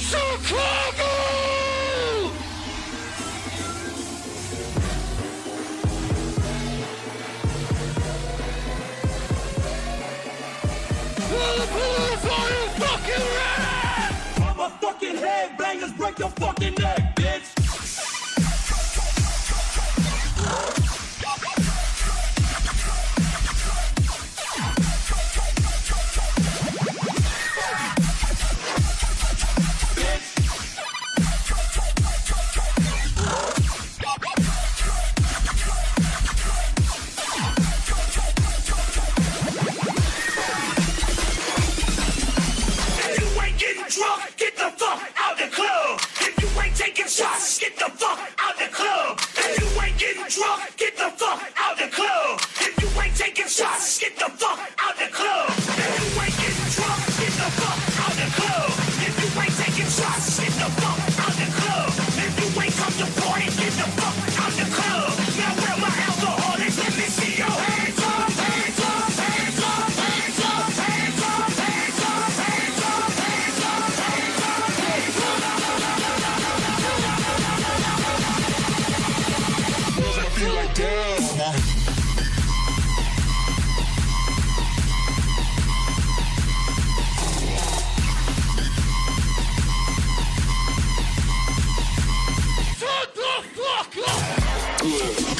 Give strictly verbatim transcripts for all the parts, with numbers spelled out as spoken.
Chicago! Liverpool's are you fucking ready? I'm a fucking headbangers, break your fucking neck, bitch! Drunk, get the fuck out the club. If you ain't taking shots, get the fuck out the club. If you ain't getting drunk, get the fuck out the club. If you ain't taking shots, get the fuck out the club. If you ain't getting drunk, get the fuck out the club. If you ain't taking shots, get the fuck out the club. If you ain't come to party, get the fuck out the club. Now where my alcoholics? Let me see your hands up, hands up, hands up, hands up, hands up, hands up, hands up, hands up. I feel like damn. Shut the fuck up!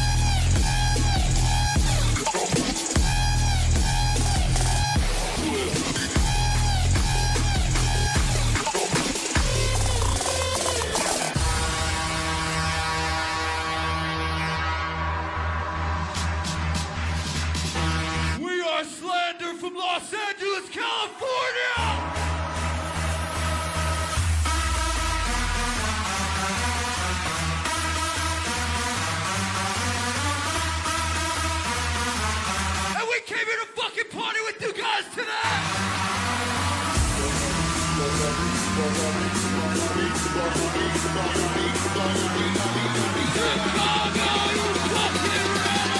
Slander from Los Angeles, California! And we came here to fucking party with you guys tonight! Chicago, you fucking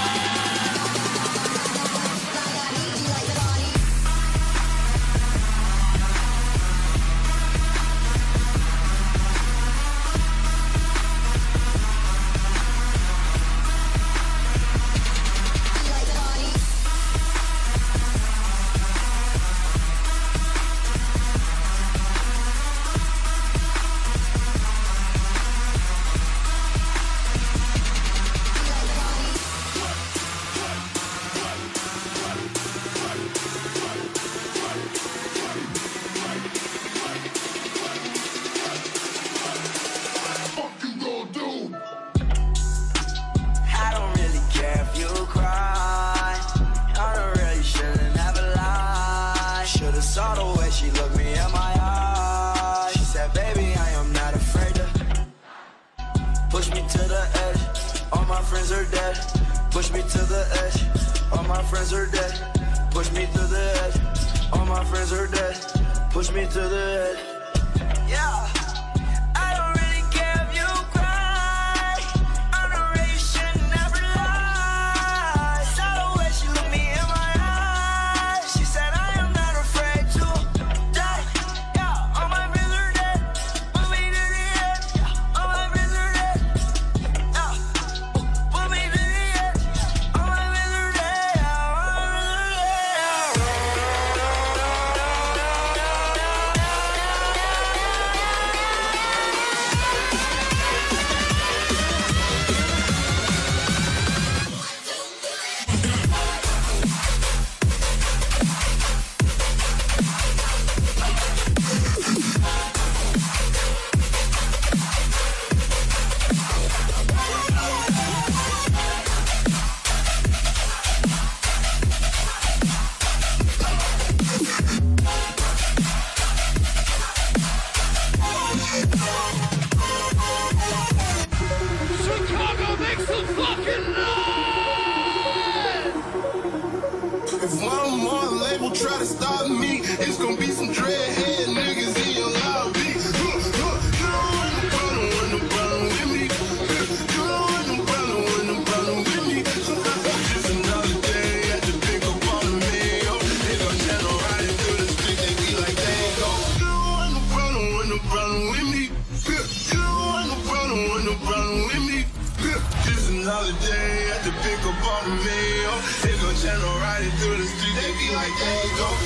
saw the way she looked me in my eyes. She said, baby, I am not afraid to push me to the edge. All my friends are dead. Push me to the edge. All my friends are dead. Push me to the edge. All my friends are dead. Push me to the edge. Yeah. If one more label try to stop me, it's gonna be some dreadhead niggas in your lobby. You don't want no problem, want no problem with me. You don't want no problem, want no problem with me. Just another day at the big up on the mayo. They gon' channel riding through the street, they be like, there you go. You don't want no problem, want no problem. Video, it go channel riding through the street. They be like, there you go.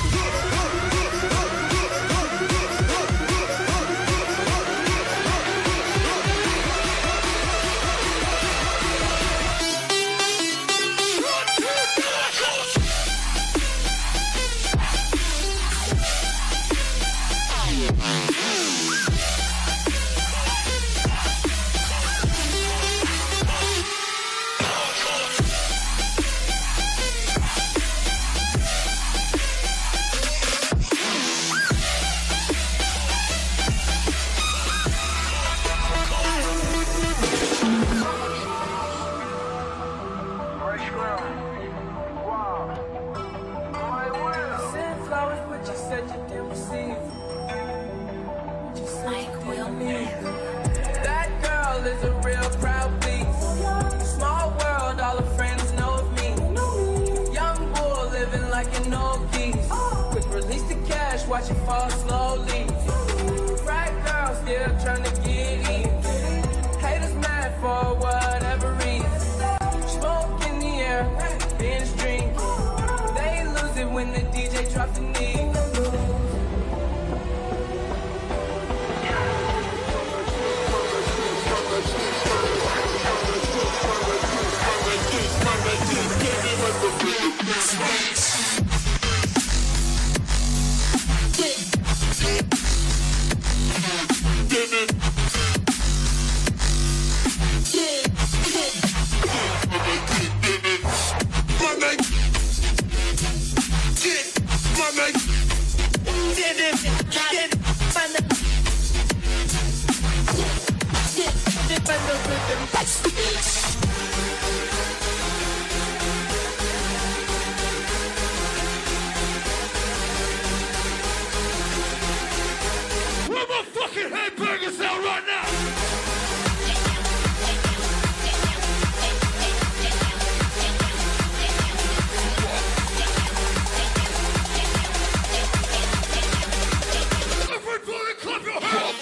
Watch it fall slowly. Right girl still trying to get in. Haters mad for whatever reason. Smoke in the air, binge drink. They lose it when the D J drops the knee. Where my fucking headbangers at right now? Everybody clap your hands!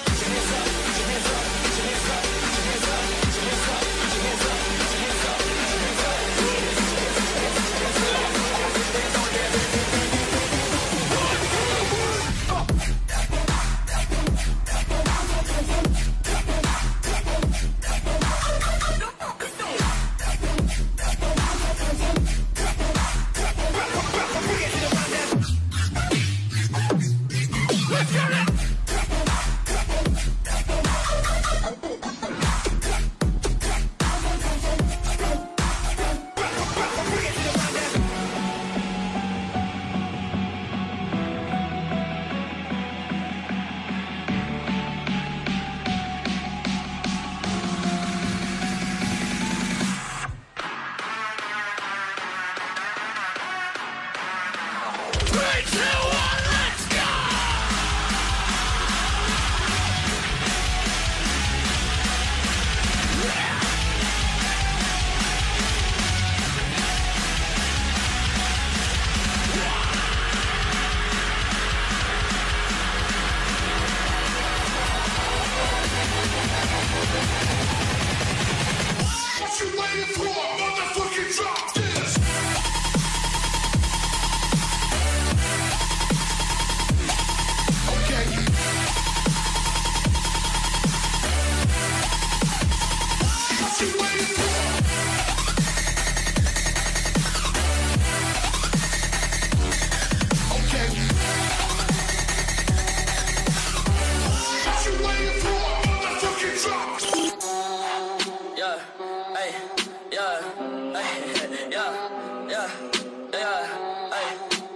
What you waiting for? Motherfucking drop this! Okay. What you waiting for? Okay. What you waiting for? Motherfucking drop! Yeah, hey, yeah, hey, yeah, yeah, yeah, hey.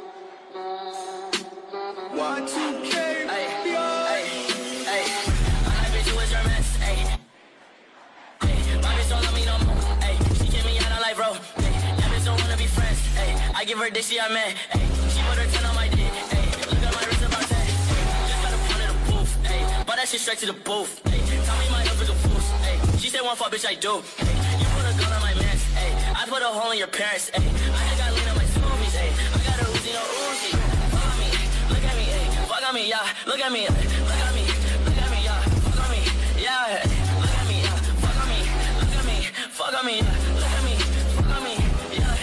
Y two K, Hey, hey, hey. My bitch, you was your mess, hey. Hey, my bitch don't love me no more, hey. She kick me out of life, bro. Hey, that bitch don't wanna be friends, hey. I give her dick, she a man, hey. She put her ten on my dick, hey. Look at my wrist about ten, hey. Just got a pound in the booth, hey. But that shit straight to the booth, hey. Tell me my husband a fool, hey. She said one fuck, bitch, I do, hey. You put a gun on my mans, hey. I put a hole in your parents, hey. I just got lean on my smoothies, hey. I got a Uzi, no Uzi. Fuck on me, look at me, hey. Fuck on me, yeah. Look at me, look at me, look at me, yeah. Fuck on me, yeah. Look at me, yeah. Fuck on me, look at me, fuck on me, yeah. Look at me, fuck on me, yeah.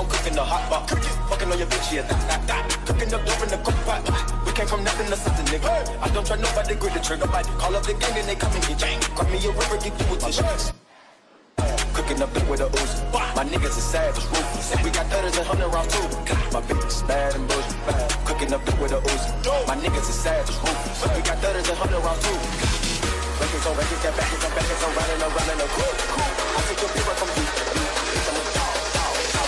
on cooking the hot pot. Fucking on your bitch, yeah, that, that, that. Cooking up dope in the cook pot. We came from nothing to something, nigga. I don't try nobody, grip the trigger. Call up the gang and they come and get gang. Grab me a river, get you with the shots. Cooking up dope with a ooze. My niggas is savage, ruthless. We got thudders and hundred rounds too. My bitch is bad and bullshit. Cooking up dope with a ooze. My niggas is savage, ruthless. We got thudders and hundred rounds too. Records on records, got back, got back, it's on running, I'm running, I'm cool, cool. I take your paper from you, you, bitch, I'm a dog, dog, dog,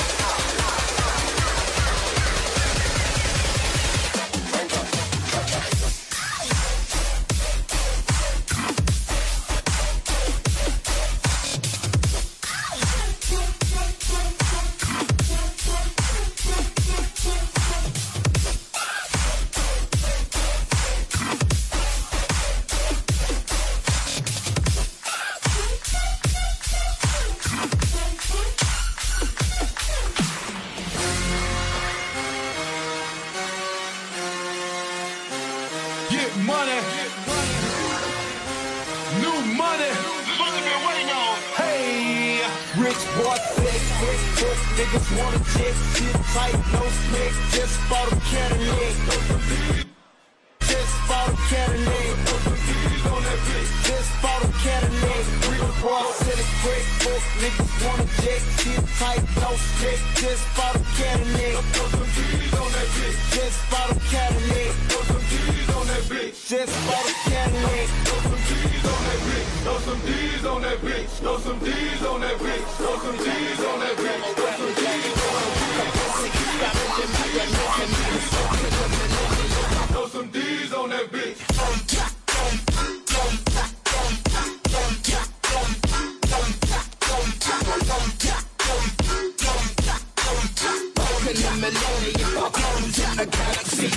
niggas wanna jet, shit tight, no slick. Just bought a Cadillac. Just bought a Cadillac. Just bought a Cadillac. Real boss in a quick book. Niggas wanna jet, shit tight, no slick. Just bought a Cadillac. Just bought a Cadillac. Just bought a Cadillac. Throw some D's on that bitch. Throw some D's on that bitch. Throw some D's on that bitch. Throw some D's Throw some D's on that bitch. Walking the millennium, walking down the galaxy.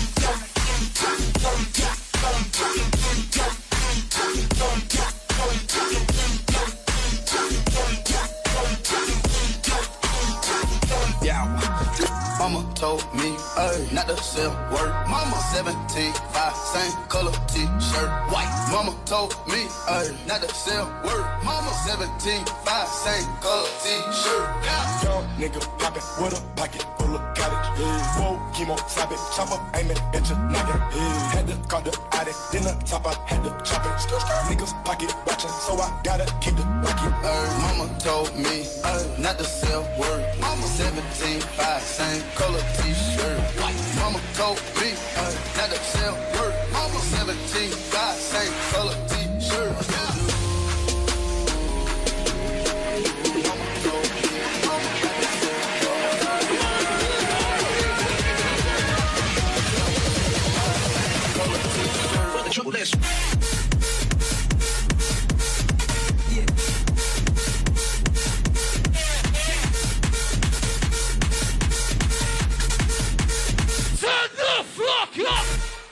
Mama told me, ay, not to sell word. Mama seventeen, five, same color t-shirt, white. Mama told me, ay, not to sell word. Mama seventeen, five, same color t-shirt. Yeah. Young nigga poppin' with a pocket full of cottage. Yeah. Whoa, chemo, stop it, chopper, aim it at your noggin. Yeah. Had to call the addict, then the top I had to chop it. Niggas pocket watchin', so I gotta keep the rocket. Ay, mama told me, ay, not to sell word. Mama seventeen, five, same color t-shirt, white. Mama told me, ay, not to sell word. Mama seventeen, five, same color t-shirt. Yeah. Triple S. Turn the fuck up!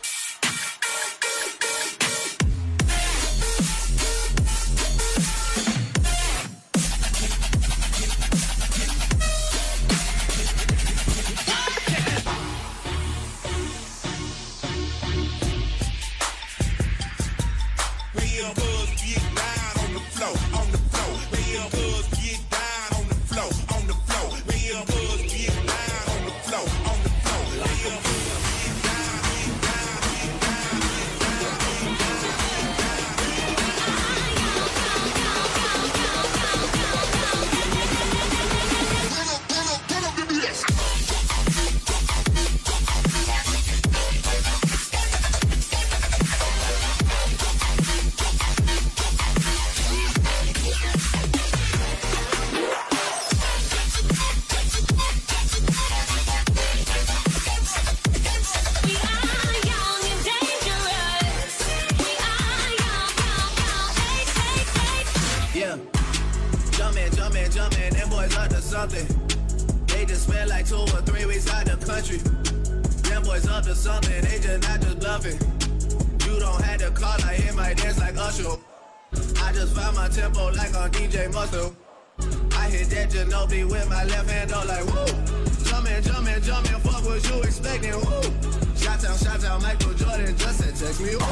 They just spent like two or three weeks out the country. Them boys up to something, they just not just bluffing. You don't have to call, I hear my dance like Usher. I just found my tempo like on D J Mustard. I hit that Ginobili with my left hand up like woo. Jumpin', jumpin', jumpin', fuck what you expecting, woo. Shout out, shout out, Michael Jordan just said text me, woo.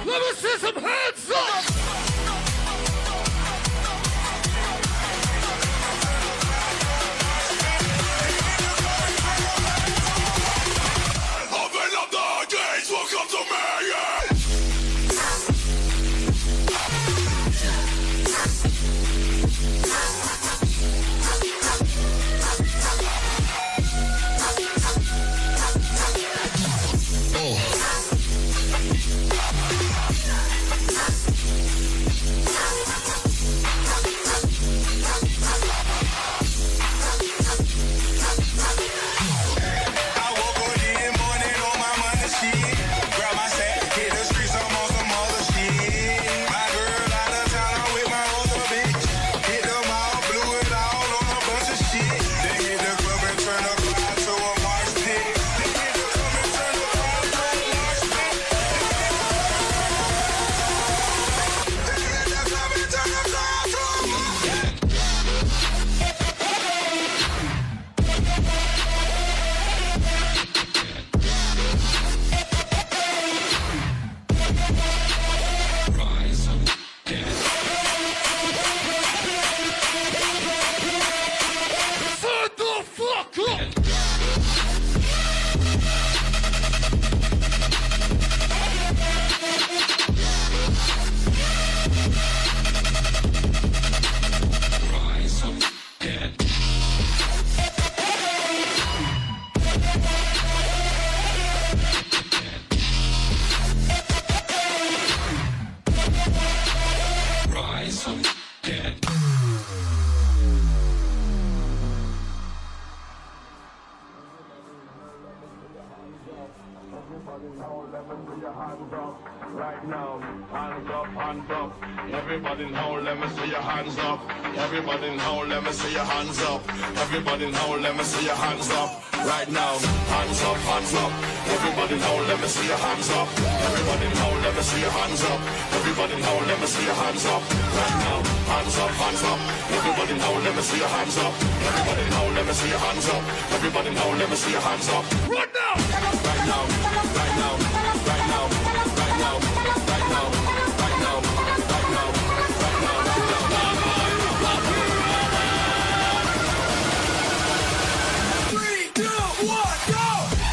Let me see some hands up. Open up the gates, welcome to me, yeah. Right now, hands up, hands up. Everybody now, let me see your hands up. Everybody now, let me see your hands up. Everybody now, let me see your hands up. Right now, hands up, hands up. Everybody now, let me see your hands up. Everybody now, let me see your hands up. Everybody now, let me see your hands up. Right now, hands up, hands up. Everybody now, let me see your hands up. Everybody now, let me see your hands up. Everybody now, let me see your hands up. Right now, right now, right now, right now, right now, right now, right now, right now, right now, three, two, one, go!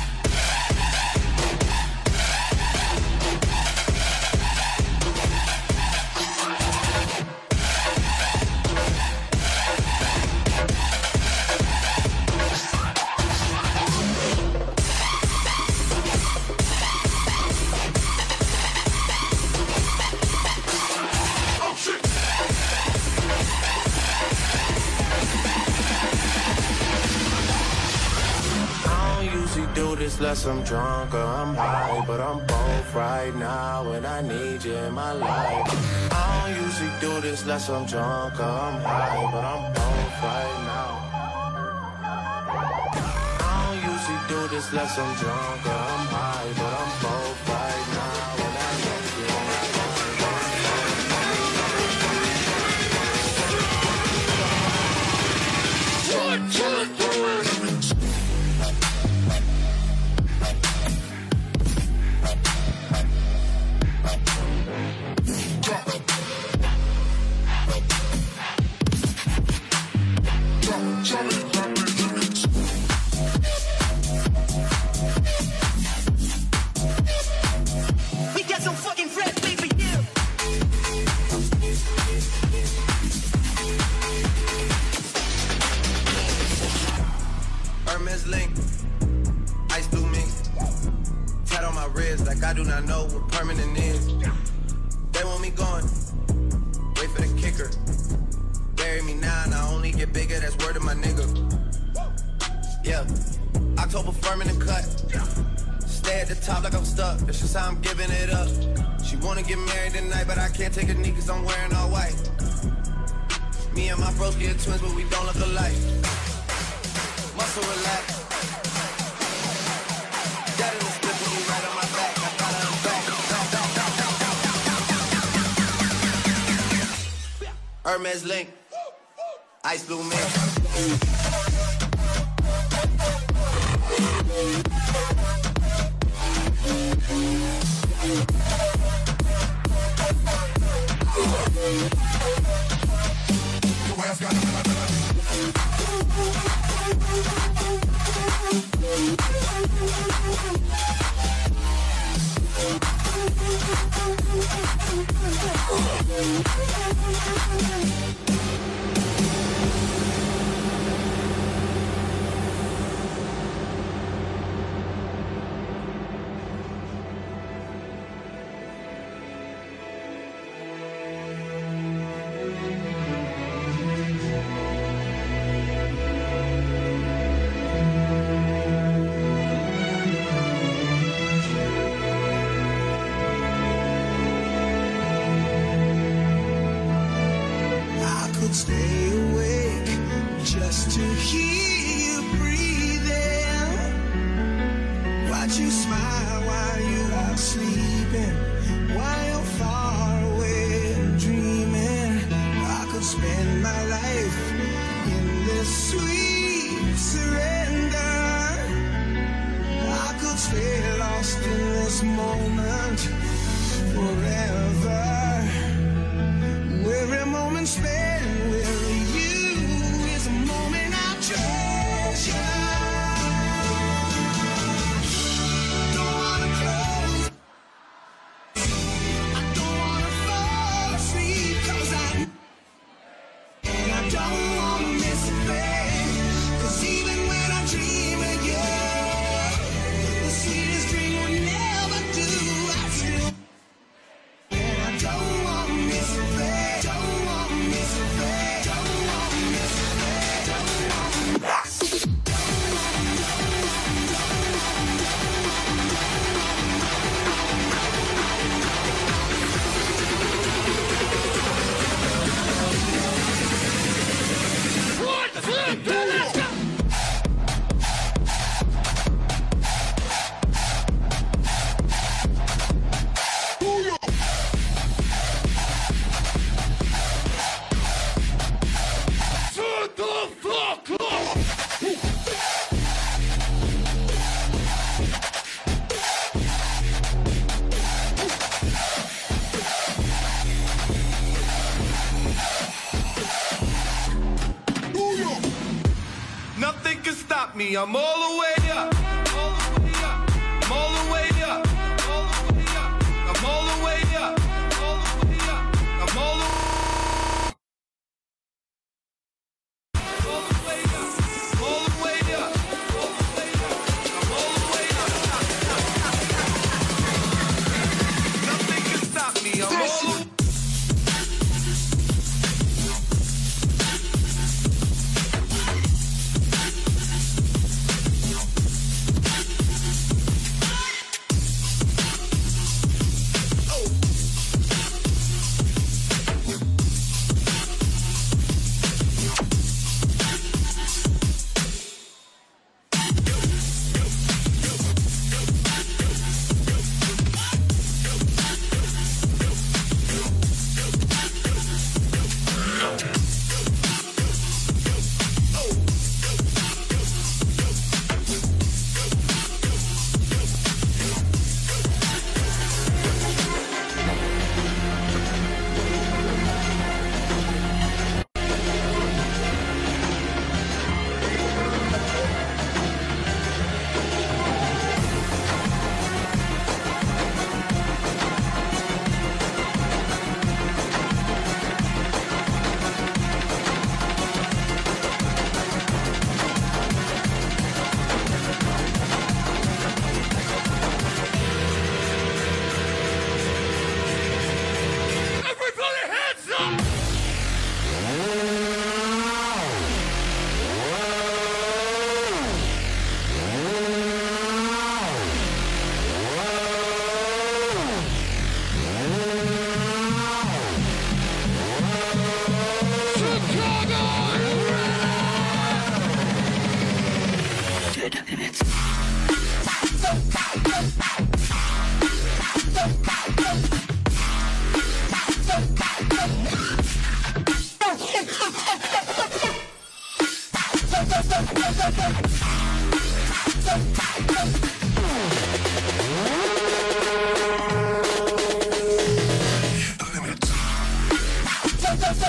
Do this less I'm drunk or I'm high, but I'm both right now and I need you in my life. I don't usually do this less I'm drunk or I'm high, but I'm both right now. I don't usually do this less I'm drunk or I'm high, but I'm both right now and I need you in my life. One, two, three. I do not know what permanent is. They want me gone. Wait for the kicker. Bury me now and I only get bigger. That's word of my nigga. Yeah. October firm in the cut. Stay at the top like I'm stuck. That's just how I'm giving it up. She wanna get married tonight, but I can't take a knee cause I'm wearing all white. Me and my broski are twins, but we don't look alike. Muscle relax. That is the me right on my back. I gotta unback. Hermes link. Ice blue mink. I'm all the way up, all the way up, I'm all the way up, all the way up, I'm all the way up, all the way up, I'm all the all the way up, all the way up, all the way up, I'm all the way up. Nothing can stop me, I'm all the way up.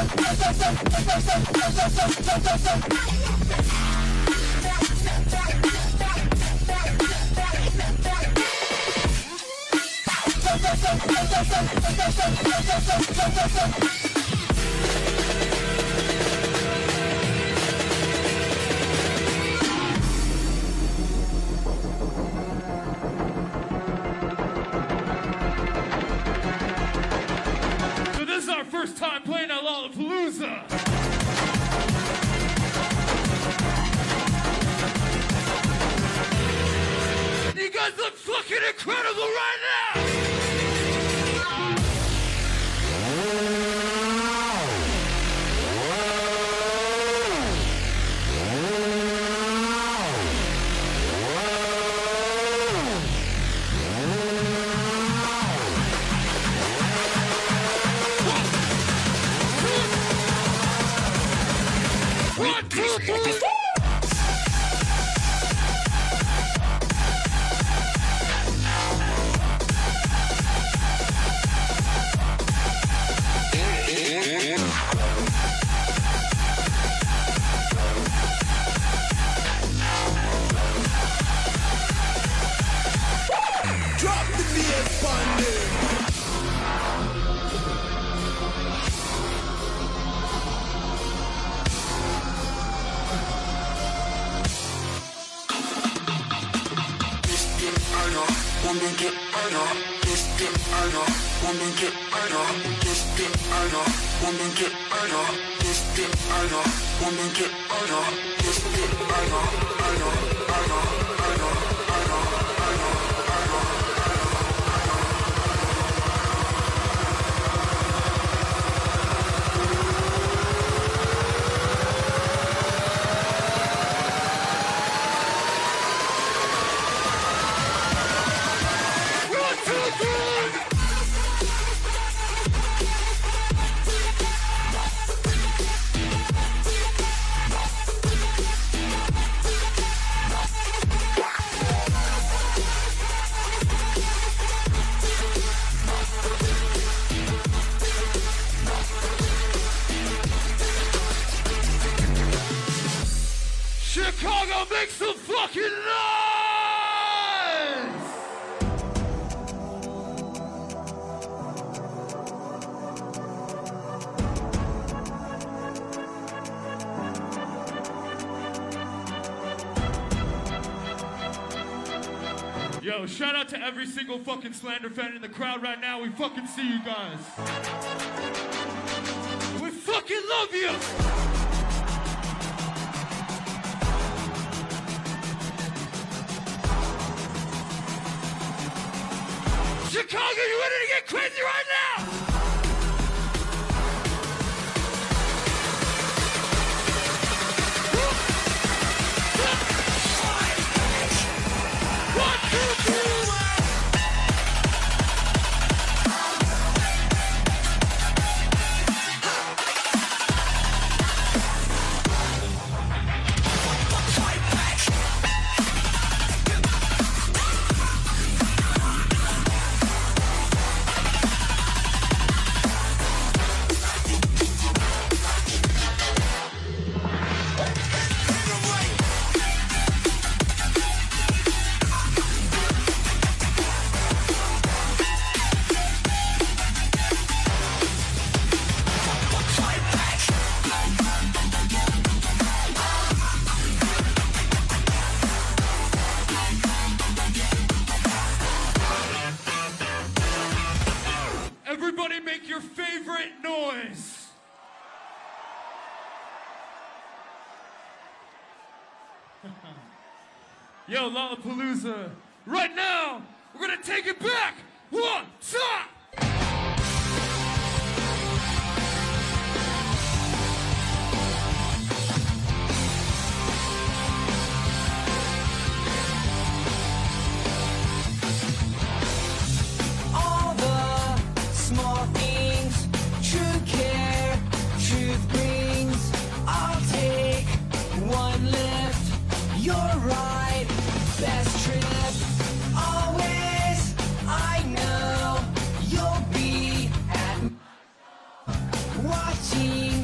So this is our first time playing at Lollapalooza. You guys look fucking incredible right now! One, two, three! Drop the V S funding. Woman get harder, this get harder. Woman get harder, this get harder. Woman get harder, this get harder. Woman get harder, this get harder, harder, harder, harder, harder, harder, Chicago, make some fucking noise! Yo, shout out to every single fucking Slander fan in the crowd right now. We fucking see you guys. We fucking love you! Chicago, you ready to get crazy right now? One, two, three. Everybody make your favorite noise. Yo, Lollapalooza. Right now, we're gonna take it back. One, two. All the small things, true care, truth brings. I'll take one lift, you're right, best trip. Always, I know you'll be at watching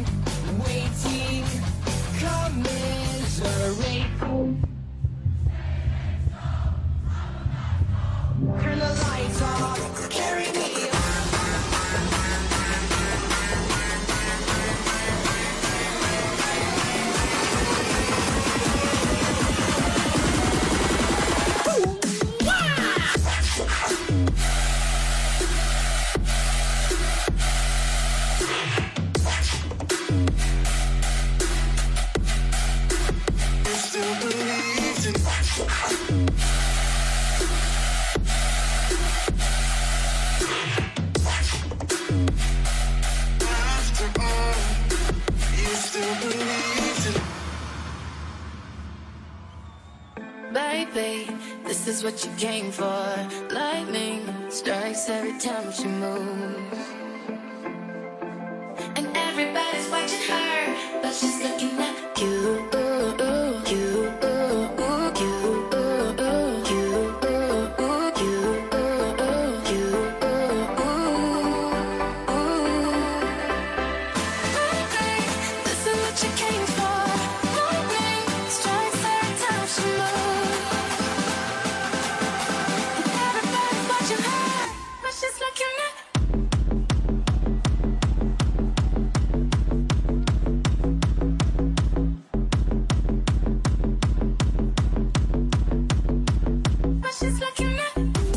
After all, you still believed it. Baby, this is what you came for. Lightning strikes every time she moves, and everybody's watching her, but she's looking at you. Ooh, ooh, you, ooh, ooh, you, ooh, ooh, you, ooh, ooh, you, ooh, ooh, you, ooh, ooh, ooh. Lightning, this is what you came for. Lightning strikes every time she moves, and everybody's watching her, but she's looking at. She's looking at.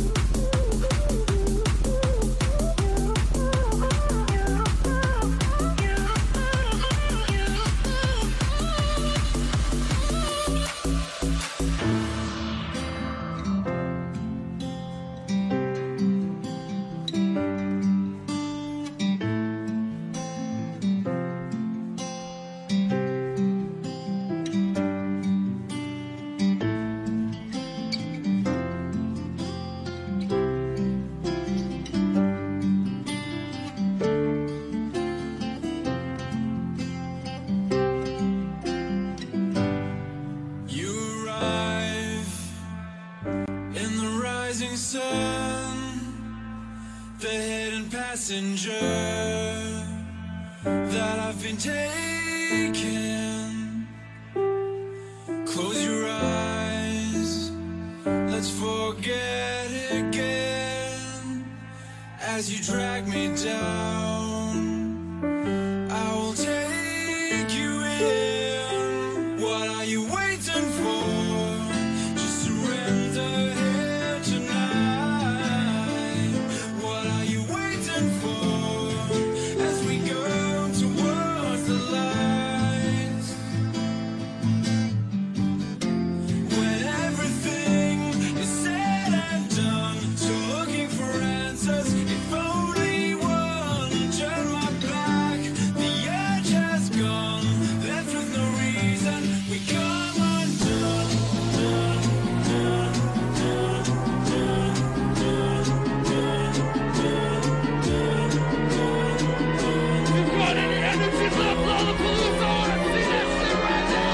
You arrive in the rising sun, the hidden passenger that I've been taking. Close your eyes, let's forget again. As you drag me down, I will take you in. What are you waiting for? Just surrender here tonight. What are you waiting for? As we go towards the lights, when everything is said and done, so looking for answers. If only one turn my back, the edge has gone, left with no reason. We come undone, done, done, done, done, done, done, done, done, done. You've got any energy left, Lollapalooza? I see that shit right now.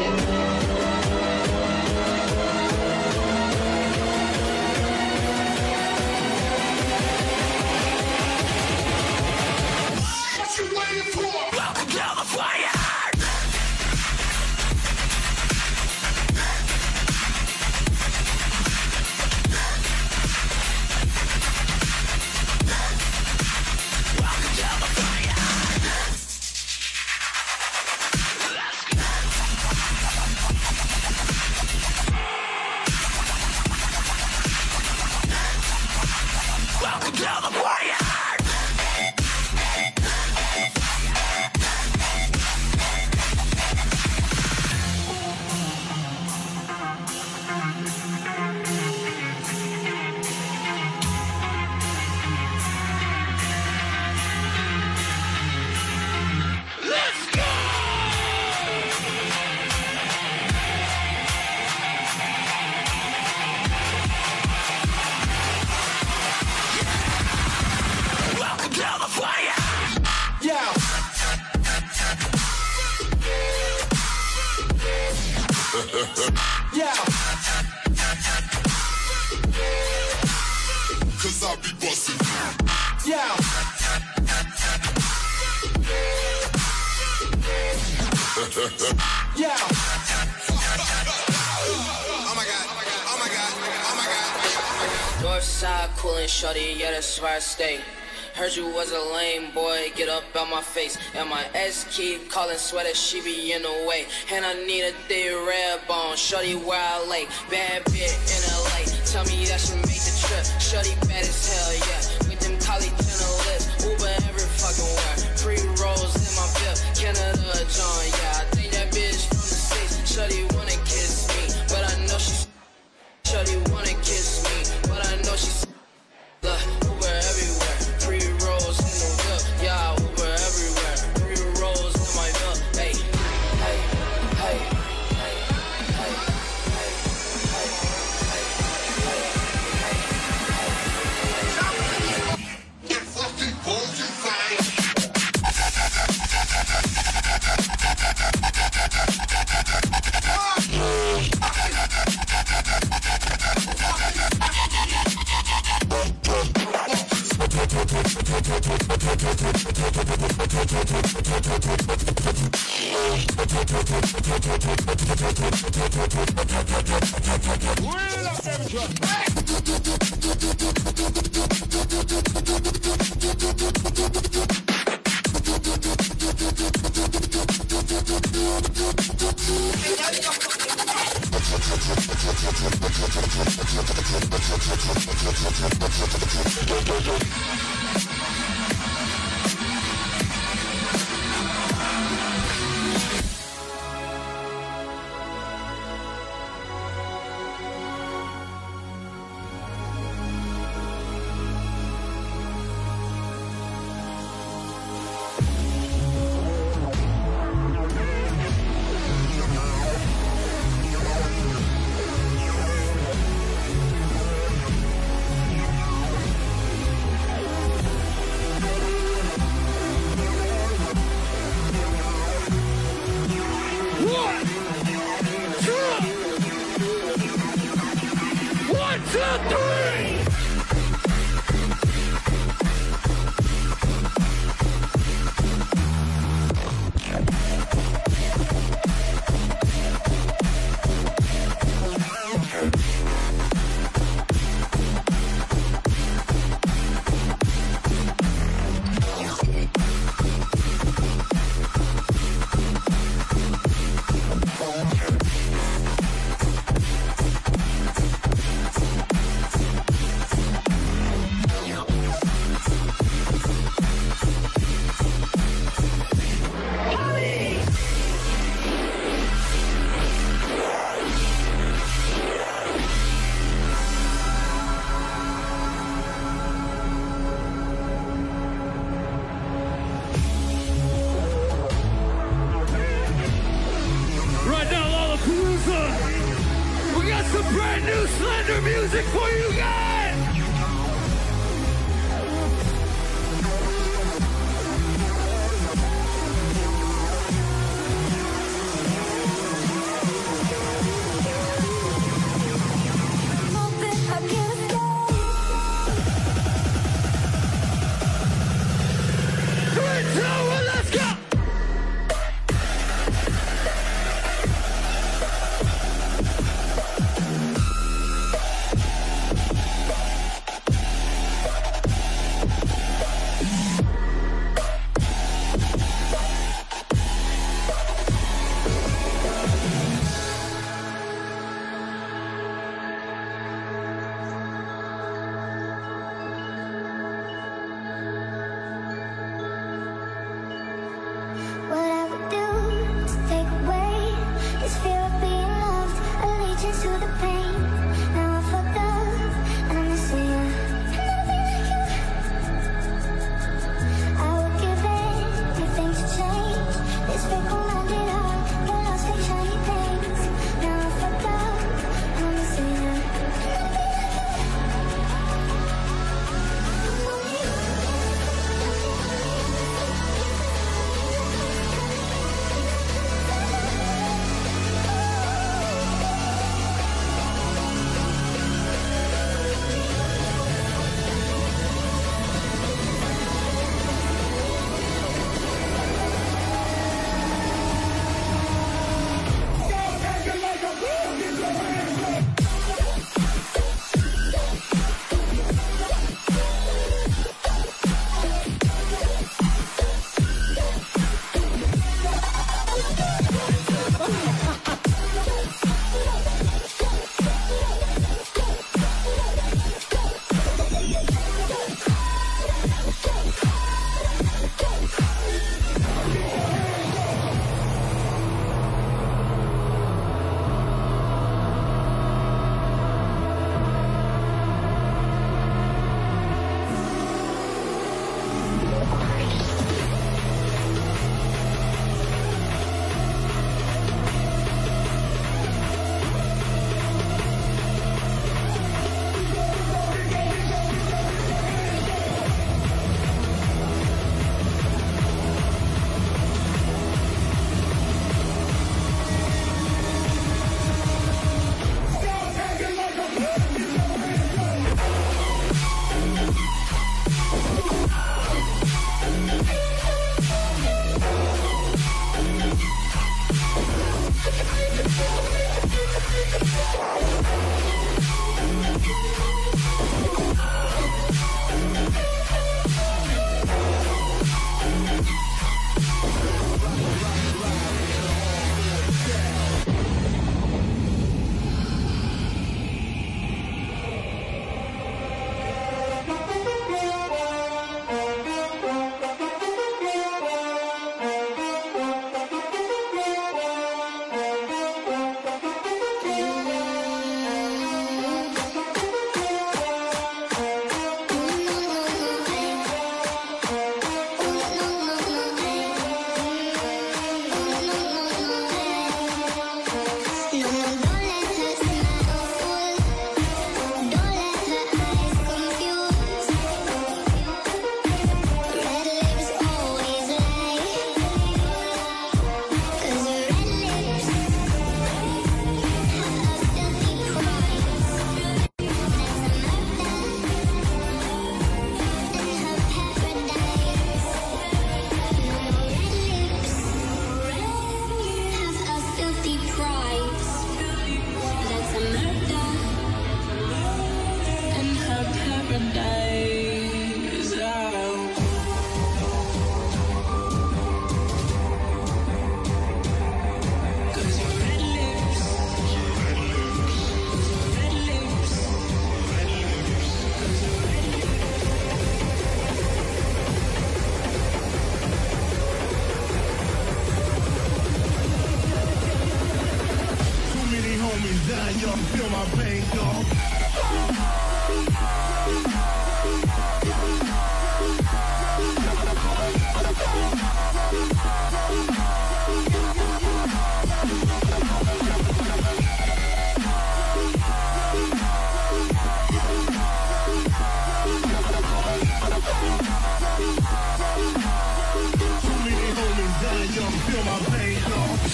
What you waiting for? Welcome to the fire! Welcome to the fire! Welcome to the fire! Let's go! Welcome to the fire! Yeah. Yeah. Cause I be bustin'. Yeah. Yeah. Oh my god, oh my god, oh my god. Northside coolin' shorty, yeah, that's where I stay. Heard you was a lame boy, get up out my face. And my ex keep calling sweater, she be in the way. And I need a thick red bone, shorty where I lay. Bad bitch in L A, tell me that she made the trip. Shorty bad as hell, yeah. With them collie tenor lips, Uber every fucking where. Free rolls in my bib, Canada John, yeah. I think that bitch from the States, shorty wanna kiss me. But I know she, shorty wanna kiss me. But I know she's, look, Uber everywhere. Free rolls in the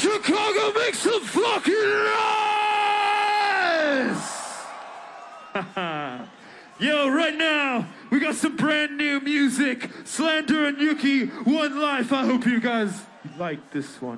Chicago, make some fucking noise! Yo, right now, we got some brand new music. Slander and Yuki, One Life. I hope you guys like this one.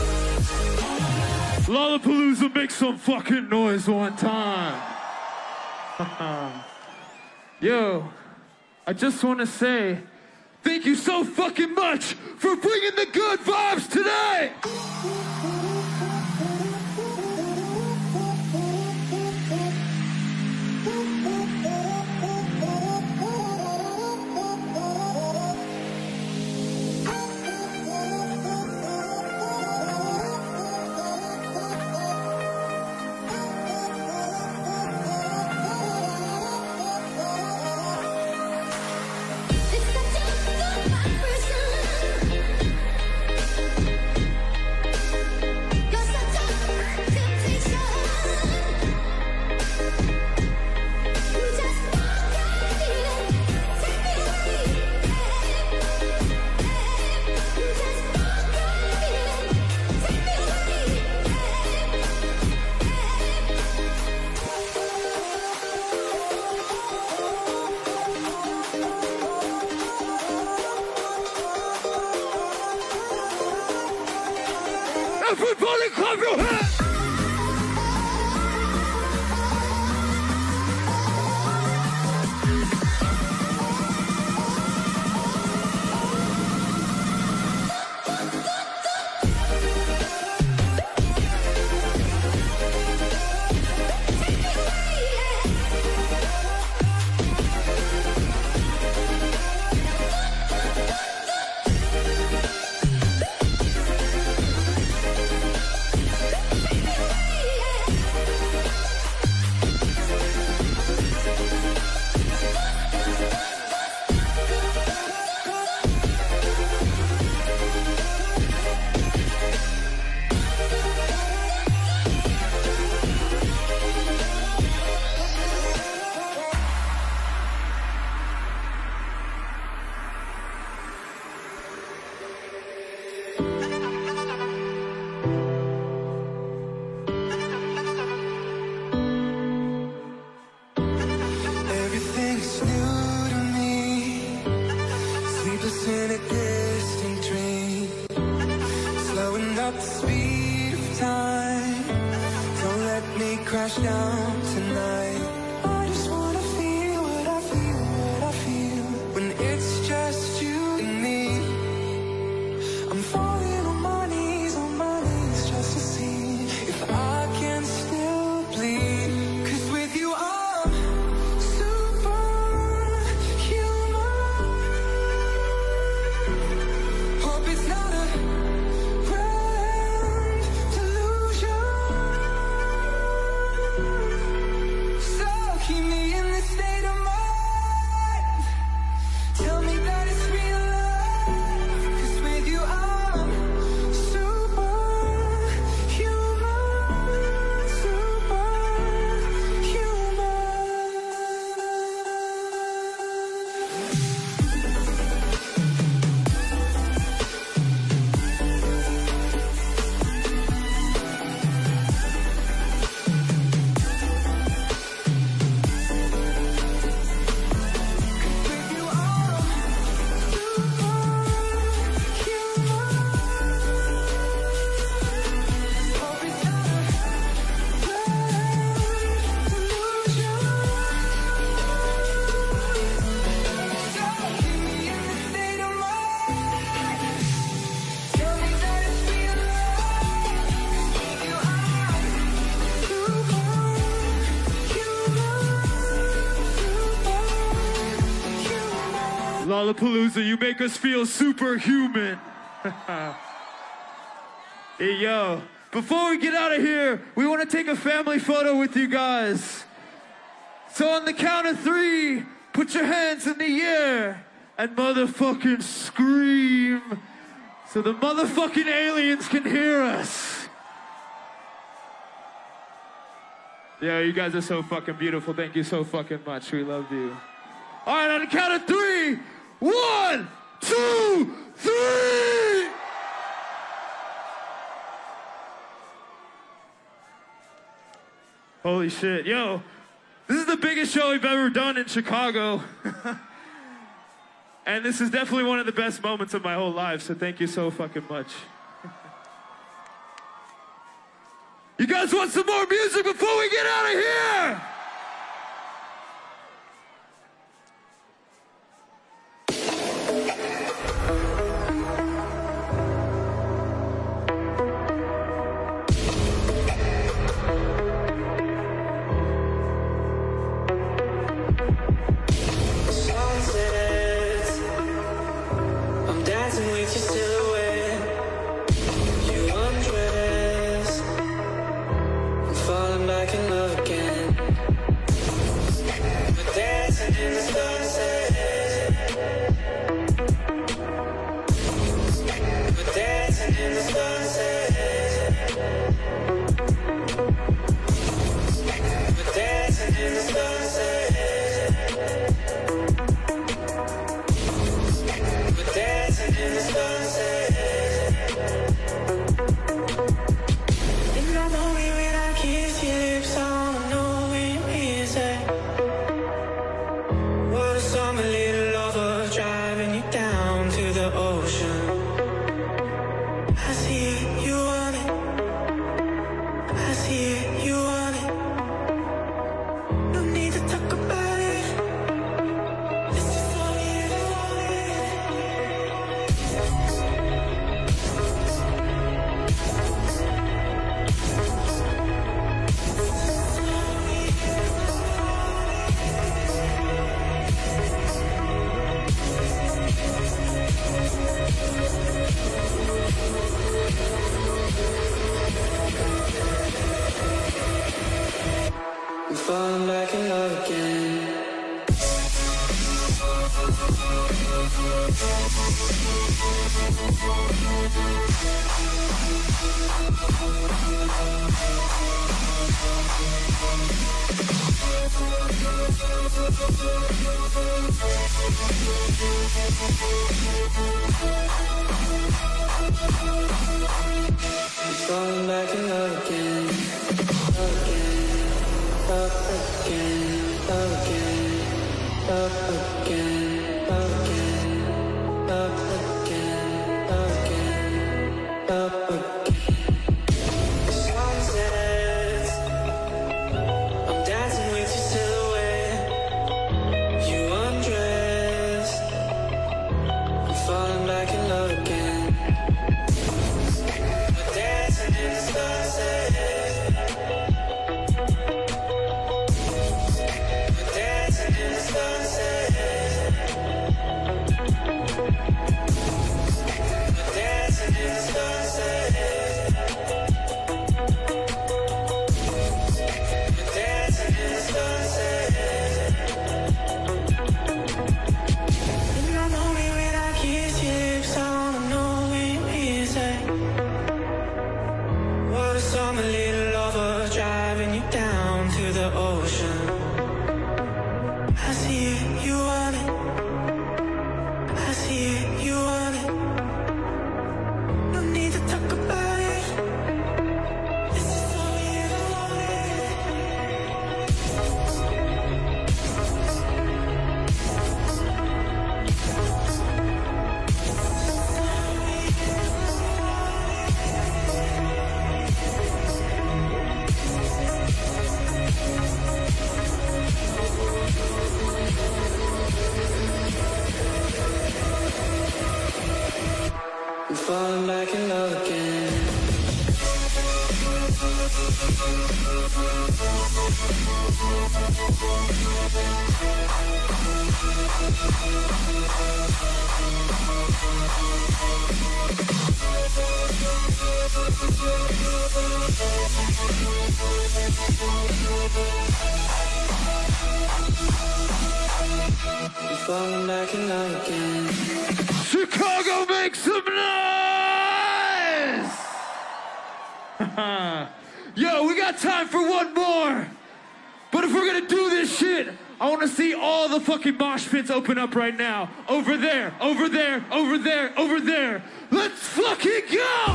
Lollapalooza, make some fucking noise one time. Yo, I just want to say thank you so fucking much for bringing the good vibes today. Everybody clap your hands! Crash down tonight. I just wanna feel what I feel, what I feel when it's just you and me. I'm falling on my knees, on my knees just to see if I can still bleed. 'Cause with you I'm superhuman. Hope it's not a grand delusion. Keep me in this state of mind. Tell me that it's real love. 'Cause with you I'm superhuman, Lollapalooza, you make us feel superhuman. Hey, yo, before we get out of here, we want to take a family photo with you guys. So on the count of three, put your hands in the air and motherfucking scream so the motherfucking aliens can hear us. Yeah, you guys are so fucking beautiful. Thank you so fucking much. We love you. All right, on the count of three. One, two, three! Holy shit. Yo, this is the biggest show we've ever done in Chicago. And this is definitely one of the best moments of my whole life, so thank you so fucking much. You guys want some more music before we get out of here? falling back in love again. Falling back in love again, love again, love again, love again, love again, love again, love again, love again, love again. Sunsets, I'm dancing with your silhouette. You undressed, I'm falling back in love again. I'm a little lover driving you down to the ocean. I see it, you want it. I see it, you want it. No need to talk about it. It's just all you want I'm falling back in love again. I'm falling back in love again. Chicago, make some noise! Yo, we got time for one more. But if we're gonna do this shit, I wanna see all the fucking mosh pits open up right now. Over there, over there, over there, over there. Let's fucking go!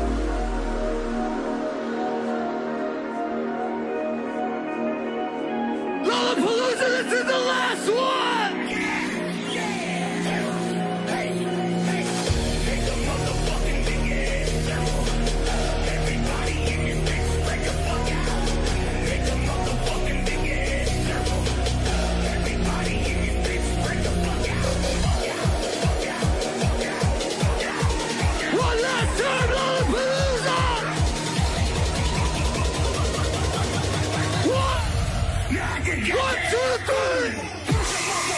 Lollapalooza, this is the last one! One last time, Lollapalooza! One, one, two, three!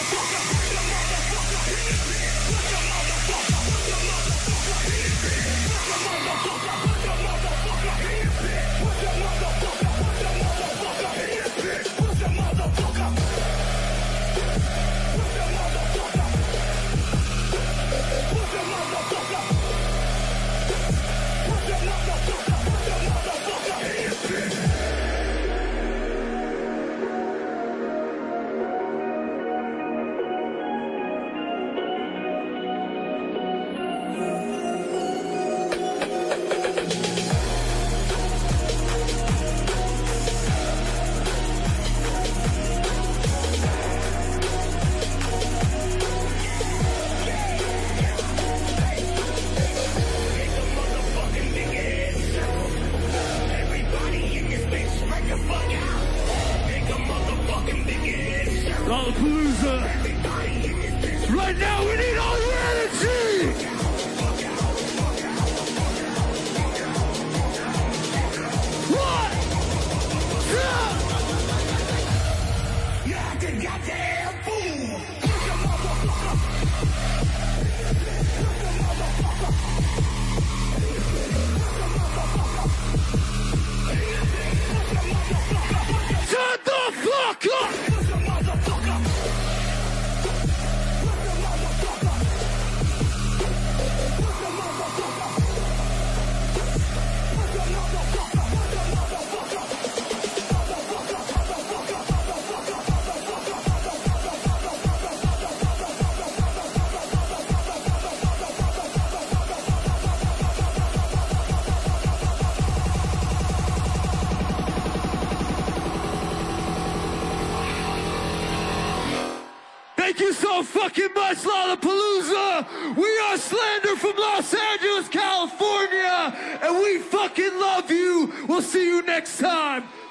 Thank you so fucking much, Lollapalooza. We are Slander from Los Angeles, California, and we fucking love you. We'll see you next time.